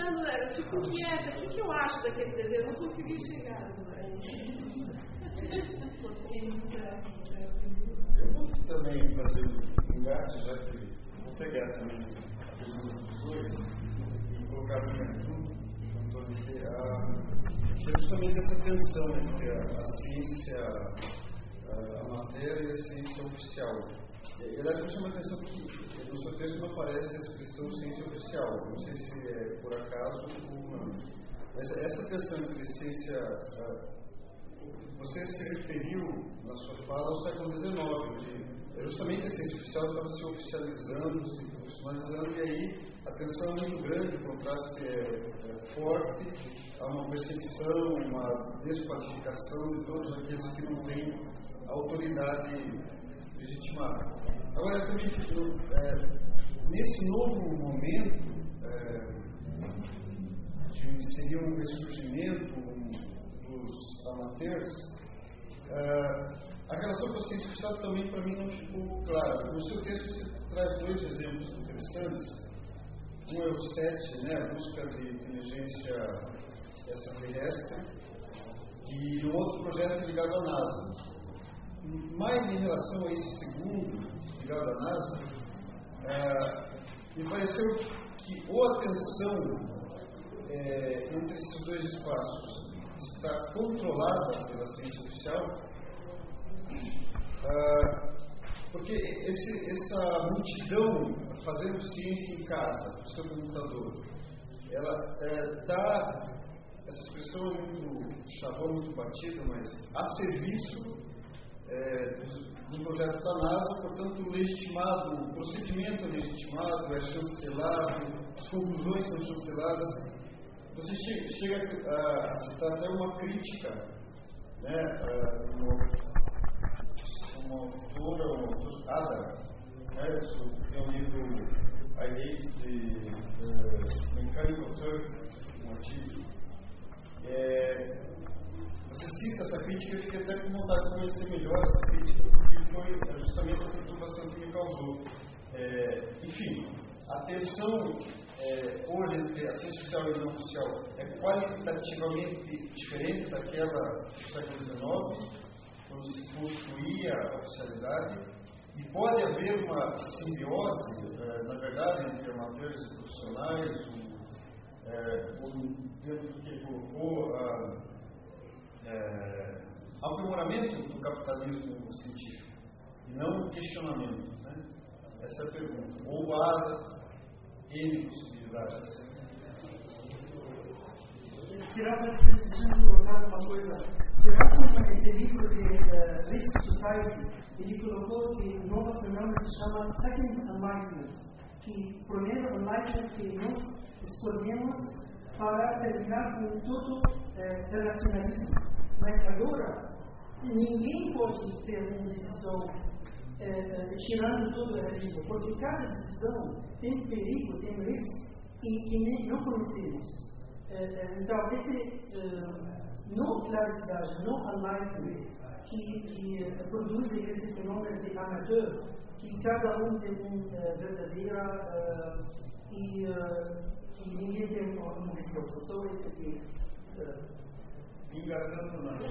pensando, eu fico quieta, o que eu acho daquele desenho? Eu não consegui chegar. Eu vou também fazer um engate, já que vou pegar também a pergunta dos dois e colocar justamente essa tensão entre a ciência, a matéria e a ciência oficial. Aliás, me chama a atenção que no seu texto não aparece a expressão ciência oficial. Não sei se é por acaso ou não. Mas essa tensão entre ciência... Você se referiu na sua fala ao século XIX, onde justamente a ciência oficial estava se oficializando, se profissionalizando, e aí a tensão é muito grande, o contraste é forte, há uma perseguição, uma desqualificação de todos aqueles que não têm autoridade legitimada. Agora, eu também nesse novo momento, seria um ressurgimento dos amateurs, a relação com a ciência oficial também para mim não ficou clara. No seu texto você traz dois exemplos interessantes. Um é o SET, a busca de inteligência extraterrestre, e um outro projeto ligado à NASA. Mais em relação a esse segundo, ligado à NASA, me pareceu que ou a tensão entre esses dois espaços está controlada pela ciência oficial, porque essa multidão fazendo ciência em casa, no seu computador, ela essa expressão é muito chavão, muito batida, mas a serviço do projeto da NASA, portanto legitimado, o procedimento é legitimado, é chancelado, as conclusões são chanceladas. Você chega a citar até uma crítica, uma autora, Ada, tem um livro I Hate the Mechanical Turk, um artigo. Você cita essa crítica e eu fiquei até com vontade de conhecer melhor essa crítica, porque foi justamente a preocupação que me causou. Enfim, a tensão hoje entre a ciência oficial e a não oficial é qualitativamente diferente daquela do século XIX, quando se construía a oficialidade, e pode haver uma simbiose, na verdade, entre amateurs e profissionais, dentro do que ele colocou, aprimoramento do capitalismo científico, e não questionamento. Essa é a pergunta. Ou há N possibilidades. Será que precisamos colocar uma coisa? Será que esse livro de Risk Society, ele colocou que o novo fenômeno se chama Second Enlightenment, que primeiro Enlightenment que nós escolhemos para terminar com todo relacionalismo. Mas agora, ninguém pode ter uma decisão tirando todo o realismo, porque cada decisão tem perigo, tem risco, e não conhecemos. Então, esse não claricidade, não enlightenment, que produz esse fenômeno de amador, que cada um tem uma verdadeira e ninguém tem uma resposta. Só esse aqui. Enganando não.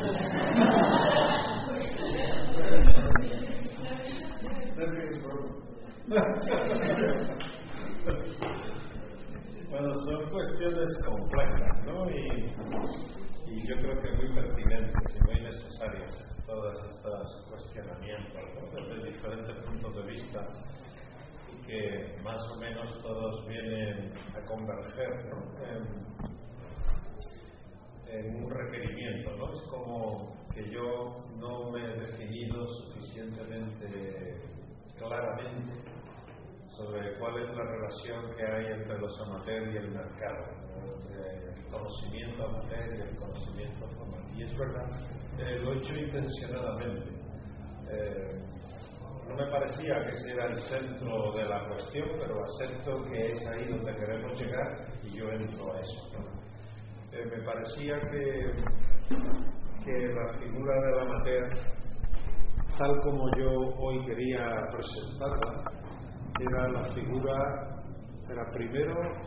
Bueno, son cuestiones complejas, ¿no? Y yo creo que muy pertinentes y muy necesarias todos estos cuestionamientos, ¿no? Desde diferentes puntos de vista, y que más o menos todos vienen a converger, ¿no? En un requerimiento, ¿no? Es como que yo no me he definido suficientemente claramente sobre cuál es la relación que hay entre los amateurs y el mercado, ¿no? Entre el conocimiento amateur y el conocimiento formal. Y es verdad, lo he hecho intencionadamente. No me parecía que ese era el centro de la cuestión, pero acepto que es ahí donde queremos llegar y yo entro a eso, ¿no? Me parecía que la figura del amateur, tal como yo hoy quería presentarla, era la figura, era primero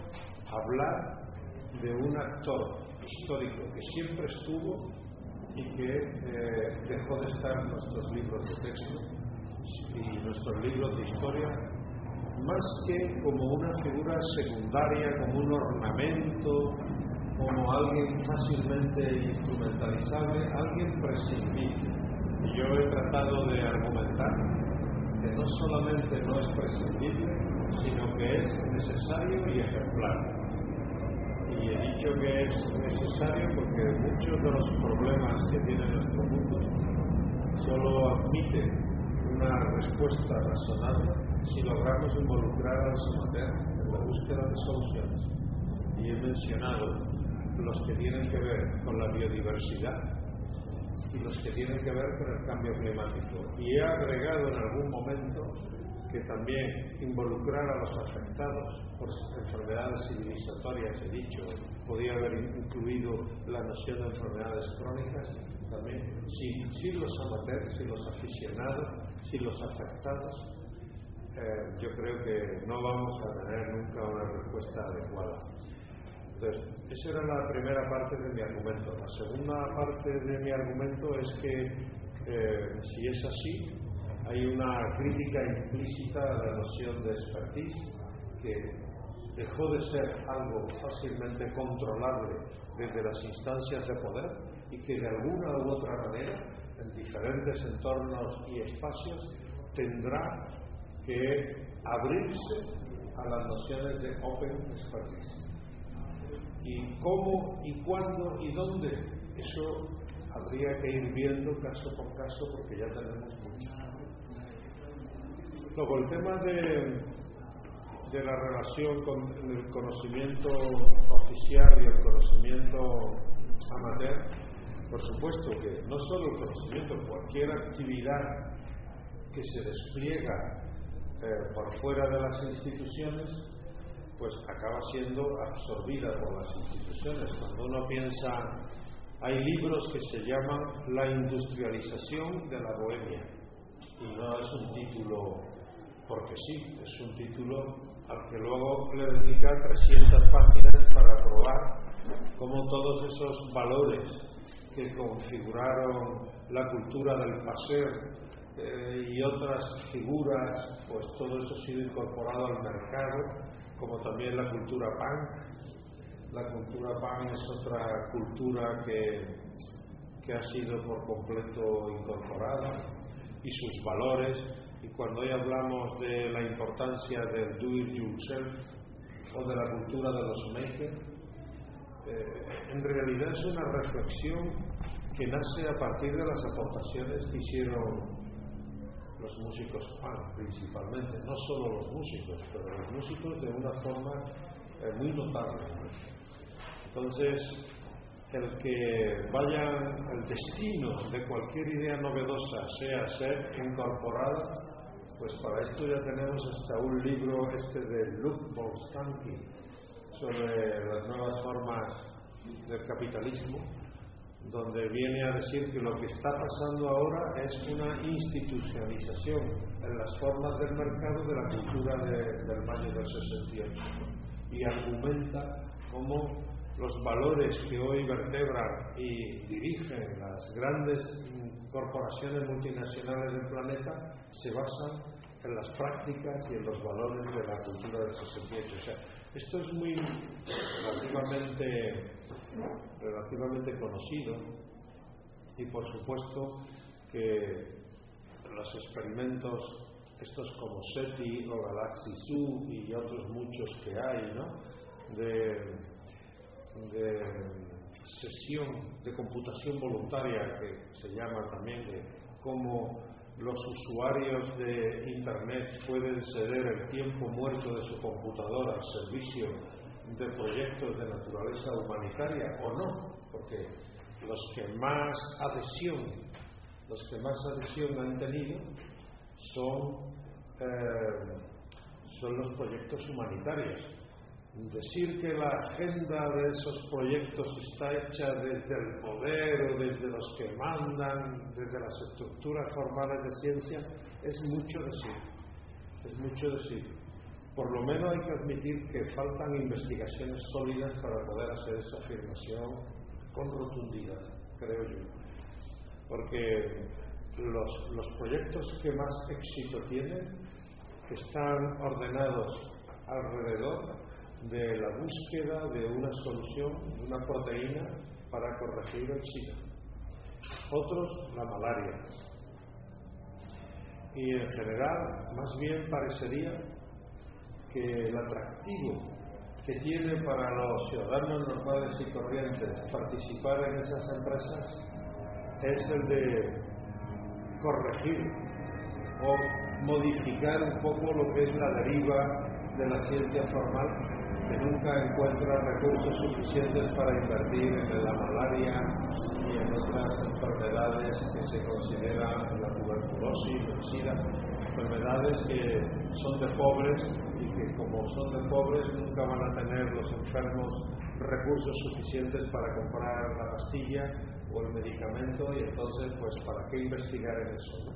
hablar de un actor histórico que siempre estuvo y que dejó de estar en nuestros libros de texto y nuestros libros de historia, más que como una figura secundaria, como un ornamento, como alguien fácilmente instrumentalizable, alguien prescindible. Y yo he tratado de argumentar que no solamente no es prescindible, sino que es necesario y ejemplar. Y he dicho que es necesario porque muchos de los problemas que tiene nuestro mundo solo admiten una respuesta razonable si logramos involucrar a los amateurs en la búsqueda de soluciones. Y he mencionado los que tienen que ver con la biodiversidad y los que tienen que ver con el cambio climático. Y he agregado en algún momento que también involucrar a los afectados por enfermedades civilizatorias, he dicho, podía haber incluido la noción de enfermedades crónicas, también, sin los amateurs, sin los aficionados, sin los afectados, yo creo que no vamos a tener nunca una respuesta adecuada. Entonces, esa era la primera parte de mi argumento. La segunda parte de mi argumento es que, si es así, hay una crítica implícita a la noción de expertise, que dejó de ser algo fácilmente controlable desde las instancias de poder y que de alguna u otra manera, en diferentes entornos y espacios, tendrá que abrirse a las nociones de open expertise. Y cómo, y cuándo, y dónde, eso habría que ir viendo caso por caso porque ya tenemos mucho. Luego, el tema de la relación con el conocimiento oficial y el conocimiento amateur, por supuesto que no solo el conocimiento, cualquier actividad que se despliega por fuera de las instituciones, pues acaba siendo absorbida por las instituciones. Cuando uno piensa, hay libros que se llaman La industrialización de la Bohemia, y no es un título porque sí, es un título al que luego le dedica 300 páginas para probar cómo todos esos valores que configuraron la cultura del paseo y otras figuras, pues todo eso ha sido incorporado al mercado, como también la cultura punk. La cultura punk es otra cultura que ha sido por completo incorporada, y sus valores. Y cuando hoy hablamos de la importancia del do it yourself o de la cultura de los makers, en realidad es una reflexión que nace a partir de las aportaciones que hicieron los músicos punk principalmente, no solo los músicos, pero los músicos de una forma muy notable. Entonces, el que vaya, el destino de cualquier idea novedosa sea ser incorporada, pues para esto ya tenemos hasta un libro de Luc Boltanski sobre las nuevas formas del capitalismo, donde viene a decir que lo que está pasando ahora es una institucionalización en las formas del mercado de la cultura del mayo del 68, y argumenta cómo los valores que hoy vertebran y dirigen las grandes corporaciones multinacionales del planeta se basan en las prácticas y en los valores de la cultura del 68. O sea, esto es muy relativamente conocido, y por supuesto que los experimentos estos como SETI o Galaxy Zoo y otros muchos que hay, ¿no?, de sesión de computación voluntaria, que se llama también, de cómo los usuarios de Internet pueden ceder el tiempo muerto de su computadora al servicio de proyectos de naturaleza humanitaria, o no, porque los que más adhesión han tenido son los proyectos humanitarios. Decir que la agenda de esos proyectos está hecha desde el poder o desde los que mandan, desde las estructuras formales de ciencia, es mucho decir. por lo menos hay que admitir que faltan investigaciones sólidas para poder hacer esa afirmación con rotundidad, creo yo. Porque los proyectos que más éxito tienen están ordenados alrededor de la búsqueda de una solución, de una proteína para corregir el SIDA. Otros, la malaria. Y en general, más bien parecería que el atractivo que tiene para los ciudadanos normales y corrientes participar en esas empresas es el de corregir o modificar un poco lo que es la deriva de la ciencia formal, que nunca encuentra recursos suficientes para invertir en la malaria y en otras enfermedades que se consideran la tuberculosis, el SIDA, enfermedades que son de pobres y que como son de pobres nunca van a tener los enfermos recursos suficientes para comprar la pastilla o el medicamento, y entonces pues ¿para qué investigar en eso?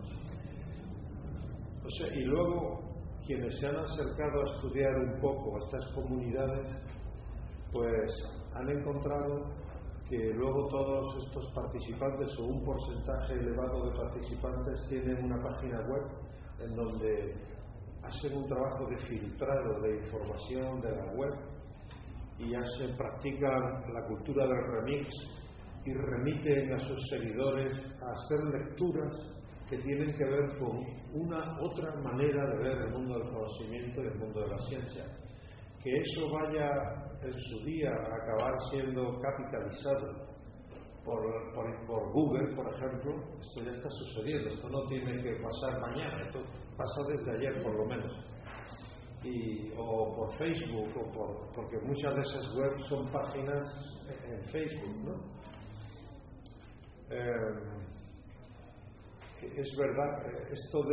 O sea, y luego quienes se han acercado a estudiar un poco a estas comunidades pues han encontrado que luego todos estos participantes, o un porcentaje elevado de participantes, tienen una página web en donde hacen un trabajo de filtrado de información de la web y practican la cultura del remix y remiten a sus seguidores a hacer lecturas que tienen que ver con una otra manera de ver el mundo del conocimiento y el mundo de la ciencia. Que eso vaya en su día a acabar siendo capitalizado por Google, por ejemplo, esto ya está sucediendo, esto no tiene que pasar mañana, esto pasa desde ayer por lo menos. O por Facebook, porque muchas de esas webs son páginas en Facebook, ¿no? Es verdad, esto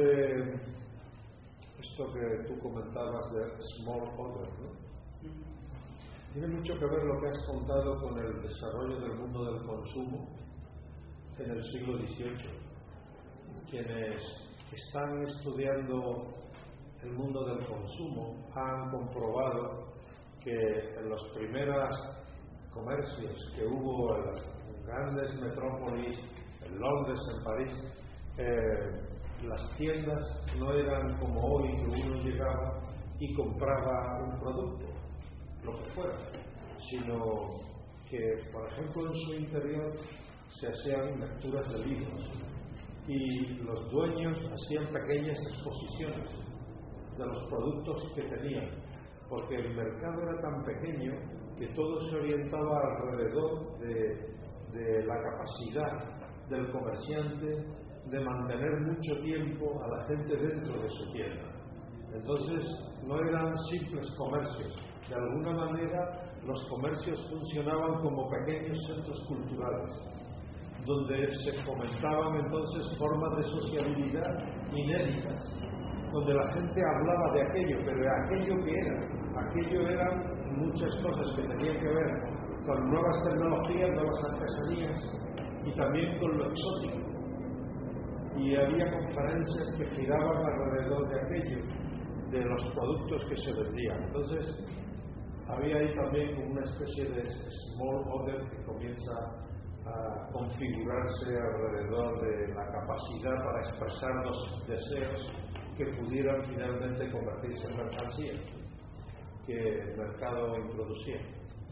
que tú comentabas de small order, ¿no? Tiene mucho que ver lo que has contado con el desarrollo del mundo del consumo en el siglo XVIII. Quienes están estudiando el mundo del consumo han comprobado que en los primeros comercios que hubo en las grandes metrópolis, en Londres, en París, las tiendas no eran como hoy, que uno llegaba y compraba un producto, lo que fuera, sino que, por ejemplo, en su interior se hacían lecturas de libros y los dueños hacían pequeñas exposiciones de los productos que tenían, porque el mercado era tan pequeño que todo se orientaba alrededor de la capacidad del comerciante de mantener mucho tiempo a la gente dentro de su tienda. Entonces no eran simples comercios. De alguna manera los comercios funcionaban como pequeños centros culturales, donde se fomentaban entonces formas de sociabilidad inéditas, donde la gente hablaba de aquello, pero de aquello que era. Aquello eran muchas cosas que tenían que ver con nuevas tecnologías, nuevas artesanías y también con lo exótico. Y había conferencias que giraban alrededor de aquello, de los productos que se vendían. Entonces había ahí también como una especie de small order que comienza a configurarse alrededor de la capacidad para expresar los deseos que pudieran finalmente convertirse en mercancía que el mercado introducía.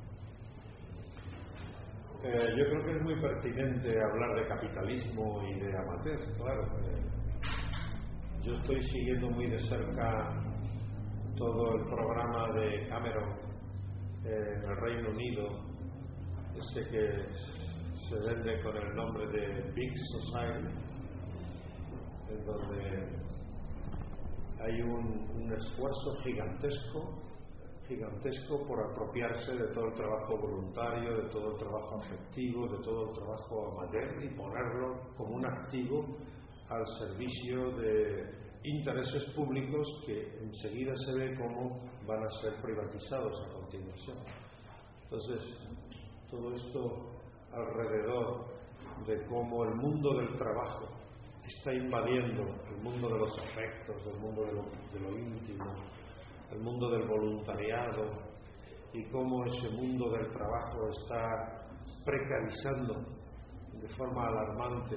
Yo creo que es muy pertinente hablar de capitalismo y de amateur, claro. Yo estoy siguiendo muy de cerca todo el programa de Cameron en el Reino Unido, ese que se vende con el nombre de Big Society, en donde hay un esfuerzo gigantesco por apropiarse de todo el trabajo voluntario, de todo el trabajo afectivo, de todo el trabajo amateur y ponerlo como un activo al servicio de intereses públicos que enseguida se ve cómo van a ser privatizados a continuación. Entonces, todo esto alrededor de cómo el mundo del trabajo está invadiendo el mundo de los afectos, el mundo de lo íntimo, el mundo del voluntariado y cómo ese mundo del trabajo está precarizando de forma alarmante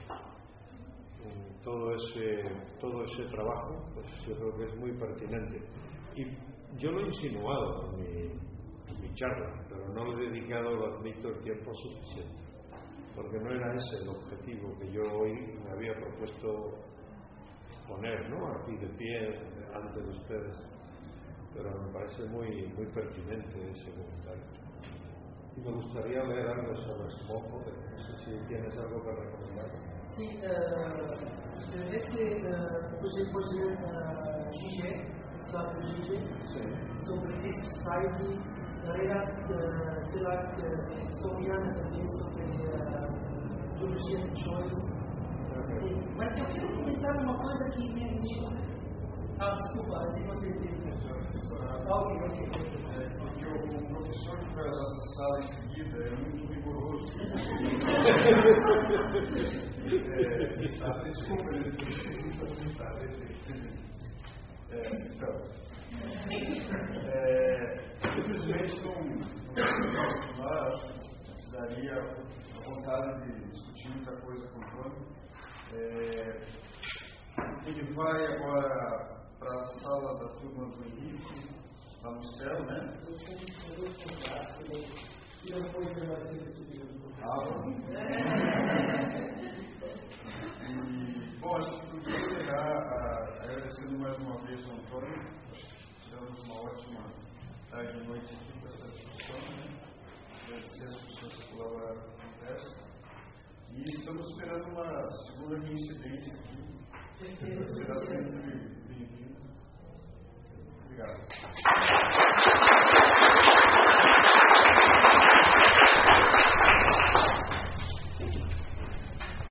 todo ese trabajo, pues yo creo que es muy pertinente. Y yo lo he insinuado en mi charla, pero no le he dedicado, lo admito, el tiempo suficiente, porque no era ese el objetivo que yo hoy me había propuesto poner, ¿no?, aquí de pie ante de ustedes, pero me parece muy, muy pertinente ese comentario. Y me gustaría leer algo sobre Smalltalk. No sé si tienes algo que recomendar. Sí, escrevesse projeto Gigé, sabe Gigé, sobre Risk Society, será historiana também sobre biologia de choice. Mas eu quero comentar uma coisa que me desculpa, assim não entendi. Porque o professor que vai à nossa sala em seguida é muito rigoroso. Desculpa, infelizmente não acho que daria a vontade de discutir muita coisa com o Antônio. Ele vai agora para a sala da turma do Henrique, lá no céu, né? E não foi prevalecer esse livro. Bom, acho que podia encerrar agradecendo mais uma vez ao Antônio. Tivemos uma ótima tarde e noite aqui com essa discussão, né? Agradecer as pessoas que colaboraram com a conversa. E estamos esperando uma segunda reincidência aqui. Será sempre bem-vindo. Obrigado.